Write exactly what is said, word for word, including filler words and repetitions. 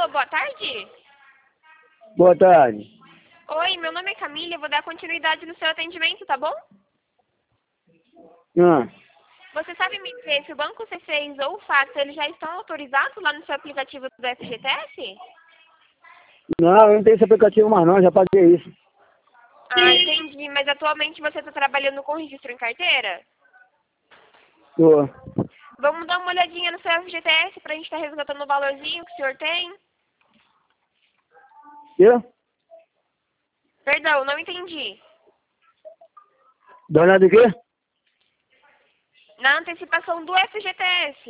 Alô, boa tarde. Boa tarde. Oi, meu nome é Camila, eu vou dar continuidade no seu atendimento, tá bom? Ah, Você sabe me dizer se o Banco C seis ou o Fax, eles já estão autorizados lá no seu aplicativo do F G T S? não, eu não tenho esse aplicativo mais não, já paguei isso. Ah, entendi, mas atualmente você está trabalhando com registro em carteira? Tô. Vamos dar uma olhadinha no seu F G T S pra gente estar resgatando o valorzinho que o senhor tem? Quê? Perdão, não entendi. Dá olhada de quê? Na antecipação do F G T S.